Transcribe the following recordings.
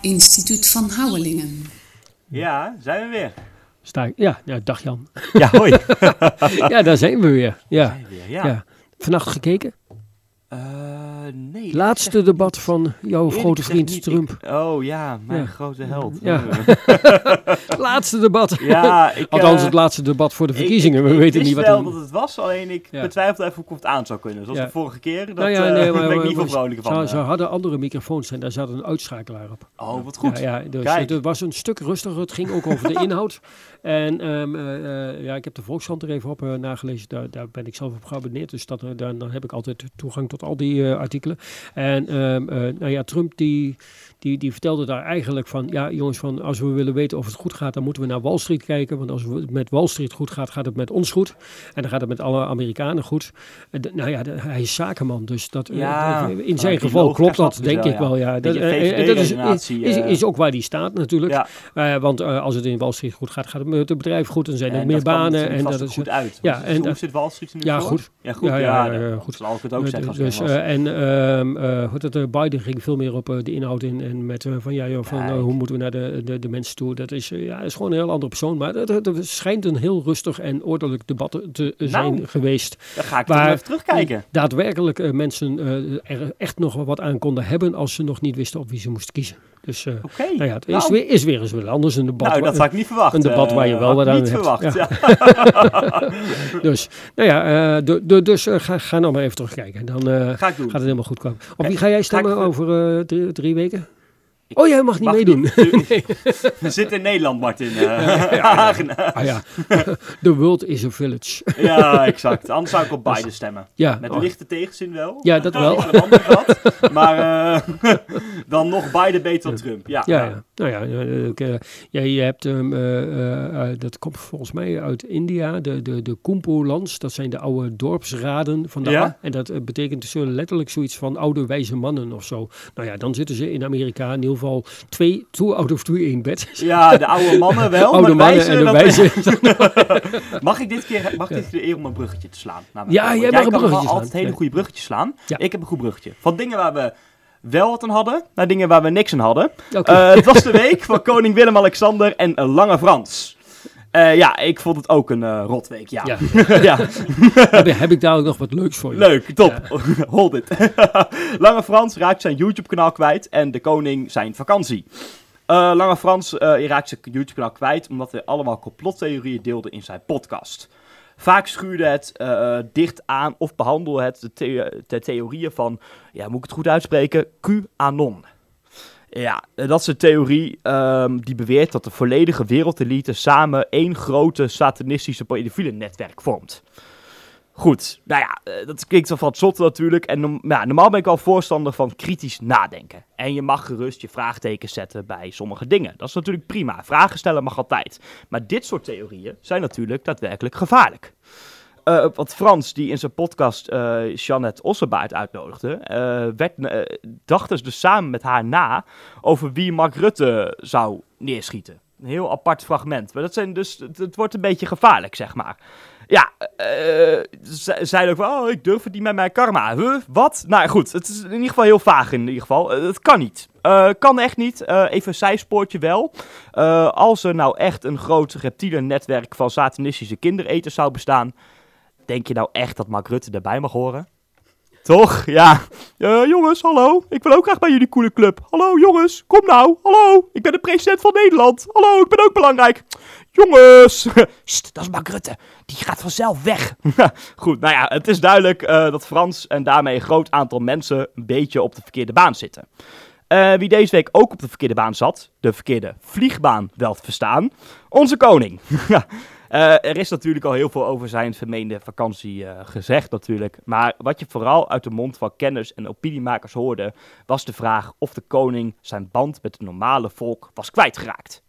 Instituut Van Houwelingen. Ja, zijn we weer. Ja, dag Jan. Ja, hoi. Ja, daar zijn we weer. Ja. Zijn we weer, ja. Vannacht gekeken? Nee. Laatste debat van jouw grote vriend niet. Trump. Oh ja, mijn grote held. Ja. Laatste debat. Ja, Althans, het laatste debat voor de verkiezingen. We weten niet wat. Ik wist wel dat het was, alleen ik betwijfelde even hoe ik het aan zou kunnen. Zoals de vorige keer. Dat ben ik niet van vrolijk van. Ze hadden andere microfoons en daar zat een uitschakelaar op. Oh, wat goed. Dus het was een stuk rustiger. Het ging ook over de inhoud. En ik heb de Volkskrant er even op nagelezen. Daar ben ik zelf op geabonneerd. Dus dan heb ik altijd toegang tot al die artikelen. En Trump die vertelde daar eigenlijk van... Ja, jongens, van als we willen weten of het goed gaat... dan moeten we naar Wall Street kijken. Want als het met Wall Street goed gaat, gaat het met ons goed. En dan gaat het met alle Amerikanen goed. Hij is zakenman. Dus dat, in zijn geval klopt dat, denk ik wel. Ja. Dat is ook waar hij staat natuurlijk. Ja. Want als het in Wall Street goed gaat, gaat het met het bedrijf goed. En zijn er meer banen. En dat is goed uit. Ja, en hoe zit Wall Street nu voor? Goed. Ja, goed. Goed. Zal ik het ook zeggen als dus, Biden ging veel meer op de inhoud in. En met hoe moeten we naar de mensen toe. Dat is gewoon een heel andere persoon. Maar het schijnt een heel rustig en ordelijk debat te zijn geweest. Dan ga ik toch even terugkijken. Daadwerkelijk mensen er echt nog wat aan konden hebben als ze nog niet wisten op wie ze moesten kiezen. Dus het is weer eens wel anders een debat. Nou, dat had ik niet verwacht. Een debat waar je wel wat aan hebt. Verwacht, ja. Dus ga nou maar even terugkijken. Dan ga ik doen. Gaat het helemaal goed komen. Op wie ga jij stemmen over 3 weken? Oh, jij mag niet meedoen. We zitten in Nederland, Martin. The world is a village. Ja, exact. Anders zou ik op Biden stemmen. Ja. Met lichte tegenzin wel. Ja, dat wel. Maar dan nog Biden beter dan Trump. Ja. Je hebt, dat komt volgens mij uit India, de Kumpu-lands. Dat zijn de oude dorpsraden van de En dat betekent dus letterlijk zoiets van oude wijze mannen of zo. Nou ja, dan zitten ze in Amerika in ieder geval 2 out of 2 in bed. Ja, de oude mannen wel. Oude mannen en de wijze. Mag ik dit keer de eer om een bruggetje te slaan? Jij mag een bruggetje slaan. Altijd hele goede bruggetjes slaan. Ja. Ik heb een goed bruggetje. Van dingen waar we wel wat aan hadden, naar dingen waar we niks aan hadden. Okay. Het was de week van koning Willem-Alexander en Lange Frans. Ik vond het ook een rotweek, ja. Heb ik daar ook nog wat leuks voor je? Leuk, top. Ja. Hold it. Lange Frans raakt zijn YouTube-kanaal kwijt en de koning zijn vakantie. Lange Frans raakt zijn YouTube-kanaal kwijt omdat hij allemaal complottheorieën deelde in zijn podcast. Vaak schuurde het dicht aan of behandelde het de theorieën van, moet ik het goed uitspreken, QAnon. Ja, dat is een theorie die beweert dat de volledige wereldelite samen 1 grote satanistische pedofiele netwerk vormt. Goed, dat klinkt wel wat zotte natuurlijk. En normaal ben ik wel voorstander van kritisch nadenken. En je mag gerust je vraagtekens zetten bij sommige dingen. Dat is natuurlijk prima. Vragen stellen mag altijd. Maar dit soort theorieën zijn natuurlijk daadwerkelijk gevaarlijk. Want Frans, die in zijn podcast Jeannette Ossenbaard uitnodigde, dachten dus samen met haar na over wie Mark Rutte zou neerschieten. Een heel apart fragment. Maar het wordt een beetje gevaarlijk, zeg maar. Ja, ze zeiden ook van, ik durf het niet met mijn karma. Wat? Nou goed, het is in ieder geval heel vaag in ieder geval. Het kan niet. Kan echt niet. Even een zijspoortje wel. Als er nou echt een groot reptiele netwerk van satanistische kindereters zou bestaan, denk je nou echt dat Mark Rutte erbij mag horen? Toch? Ja. Jongens, hallo. Ik wil ook graag bij jullie coole club. Hallo, jongens. Kom nou. Hallo. Ik ben de president van Nederland. Hallo, ik ben ook belangrijk. Jongens. Sst, dat is Mark Rutte. Die gaat vanzelf weg. Goed, het is duidelijk dat Frans en daarmee een groot aantal mensen een beetje op de verkeerde baan zitten. Wie deze week ook op de verkeerde baan zat, de verkeerde vliegbaan wel te verstaan, onze koning. Er is natuurlijk al heel veel over zijn vermeende vakantie gezegd natuurlijk. Maar wat je vooral uit de mond van kenners en opiniemakers hoorde, was de vraag of de koning zijn band met het normale volk was kwijtgeraakt.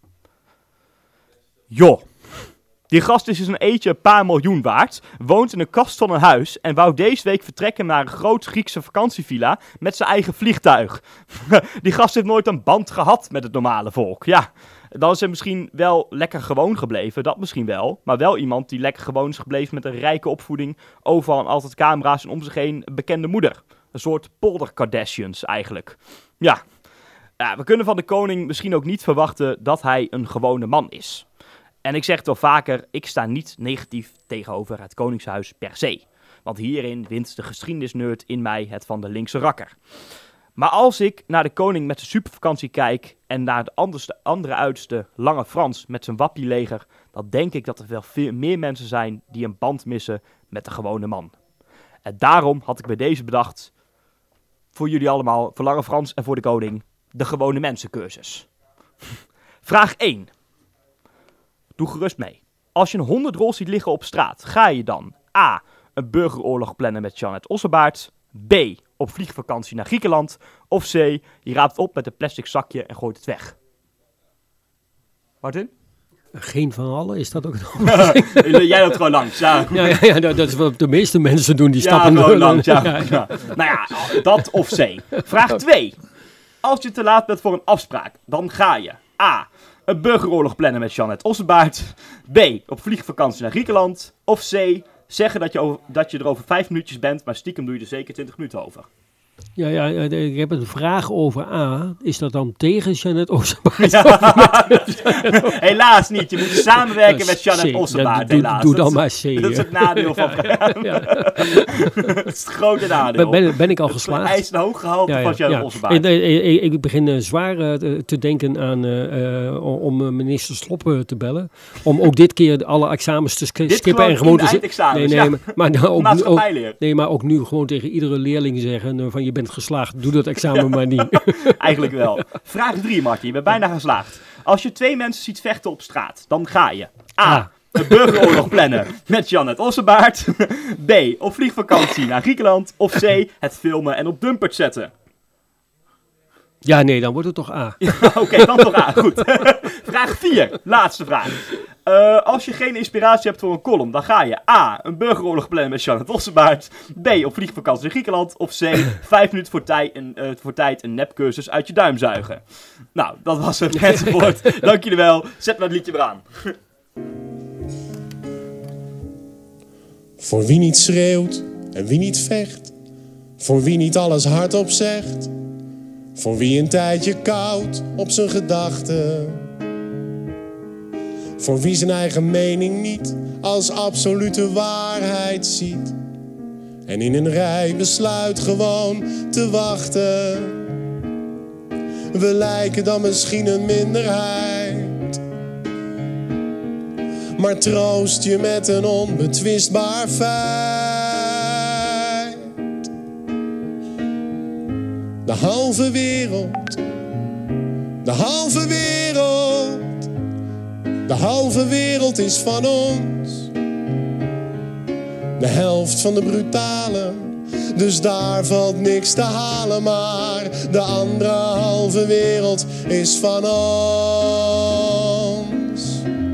Joh. Die gast is dus een eentje een paar miljoen waard, woont in een kast van een huis en wou deze week vertrekken naar een groot Griekse vakantievilla met zijn eigen vliegtuig. Die gast heeft nooit een band gehad met het normale volk. Ja, dan is hij misschien wel lekker gewoon gebleven, dat misschien wel. Maar wel iemand die lekker gewoon is gebleven met een rijke opvoeding, overal en altijd camera's en om zich heen een bekende moeder. Een soort polder Kardashians eigenlijk. Ja. Ja, we kunnen van de koning misschien ook niet verwachten dat hij een gewone man is. En ik zeg het wel vaker, ik sta niet negatief tegenover het koningshuis per se. Want hierin wint de geschiedenisnerd in mij het van de linkse rakker. Maar als ik naar de koning met zijn supervakantie kijk en naar de andere uiterste Lange Frans met zijn wappieleger, dan denk ik dat er wel veel meer mensen zijn die een band missen met de gewone man. En daarom had ik bij deze bedacht, voor jullie allemaal, voor Lange Frans en voor de koning, de gewone mensencursus. Vraag 1. Doe gerust mee. Als je een 100 rolls ziet liggen op straat, ga je dan A. een burgeroorlog plannen met Jeannette Ossenbaard, B. op vliegvakantie naar Griekenland, of C. je raapt het op met een plastic zakje en gooit het weg? Martin? Geen van allen, is dat ook Jij loopt gewoon langs, ja. Ja, dat is wat de meeste mensen doen, die stappen gewoon langs, ja. Nou ja, dat of C. Vraag 2. Als je te laat bent voor een afspraak, dan ga je A. een burgeroorlog plannen met Jeannette Ossenbaard, B. op vliegvakantie naar Griekenland, of C. zeggen dat je er over 5 minuutjes bent, maar stiekem doe je er zeker 20 minuten over. Ja, ik heb een vraag over A. Is dat dan tegen Jeannette Ossenbaard? Ja. Helaas niet. Je moet samenwerken met Jeannette Ossenbaard, helaas. Doe dan maar C. Dat is het nadeel van... Dat is het grote nadeel. Ben ik al geslaagd? Hij is een hoog gehalte van Jeannette Ossenbaard. Ik begin zwaar te denken aan om minister Slop te bellen. Om ook dit keer alle examens te skippen en gewoon te zitten. Maar ook nu gewoon tegen iedere leerling zeggen van je bent geslaagd, doe dat examen maar niet. Eigenlijk wel. Vraag 3, Martin. Je bent bijna geslaagd. Als je 2 mensen ziet vechten op straat, dan ga je A. een burgeroorlog plannen met Jeannette Ossenbaard. B. op vliegvakantie naar Griekenland. Of C. het filmen en op dumpert zetten. Ja, nee, dan wordt het toch A. Oké, dan toch A. Goed. Vraag 4. Laatste vraag. Als je geen inspiratie hebt voor een column, dan ga je A. een burgeroorlog plannen met Jeannette Ossenbaard. B. op vliegvakantie in Griekenland. Of C. 5 minuten voor tijd een nepcursus uit je duim zuigen. Nou, dat was het enzovoort. Dank jullie wel. Zet maar het liedje weer aan. Voor wie niet schreeuwt en wie niet vecht. Voor wie niet alles hardop zegt. Voor wie een tijdje koud op zijn gedachten. Voor wie zijn eigen mening niet als absolute waarheid ziet. En in een rij besluit gewoon te wachten. We lijken dan misschien een minderheid. Maar troost je met een onbetwistbaar feit. De halve wereld. De halve wereld. De halve wereld is van ons. De helft van de brutale. Dus daar valt niks te halen. Maar de andere halve wereld is van ons.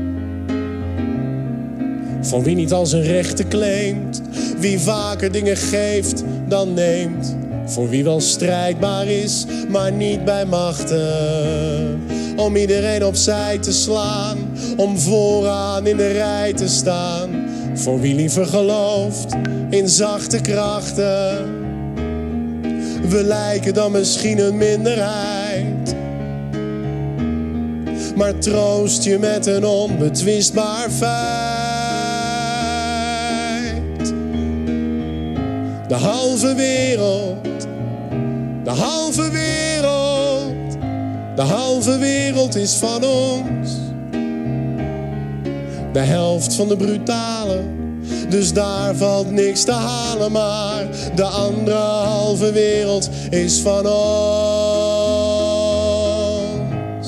Voor wie niet als een rechten claimt. Wie vaker dingen geeft dan neemt. Voor wie wel strijdbaar is, maar niet bij machten. Om iedereen opzij te slaan, om vooraan in de rij te staan. Voor wie liever gelooft in zachte krachten. We lijken dan misschien een minderheid. Maar troost je met een onbetwistbaar feit. De halve wereld. De halve wereld, de halve wereld is van ons. De helft van de brutale, dus daar valt niks te halen. Maar de andere halve wereld is van ons.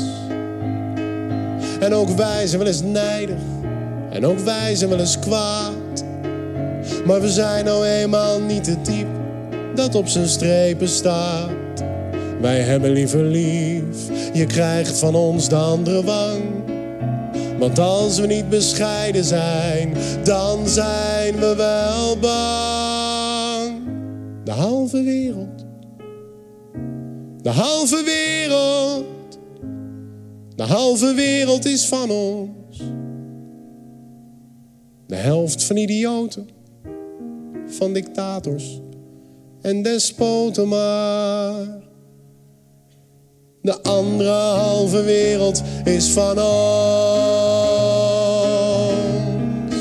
En ook wij zijn wel eens nijdig, en ook wij zijn wel eens kwaad. Maar we zijn nou eenmaal niet het type dat op zijn strepen staat. Wij hebben liever lief, je krijgt van ons de andere wang. Want als we niet bescheiden zijn, dan zijn we wel bang. De halve wereld. De halve wereld. De halve wereld is van ons. De helft van idioten. Van dictators. En despoten maar. De andere halve wereld is van ons.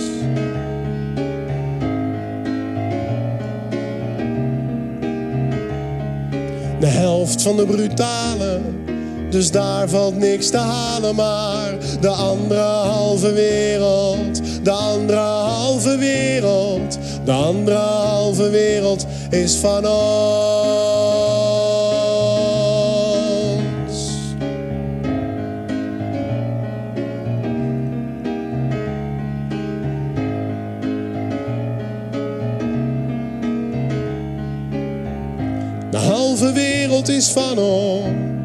De helft van de brutale, dus daar valt niks te halen. Maar de andere halve wereld, de andere halve wereld, de andere halve wereld is van ons. De halve wereld is van ons.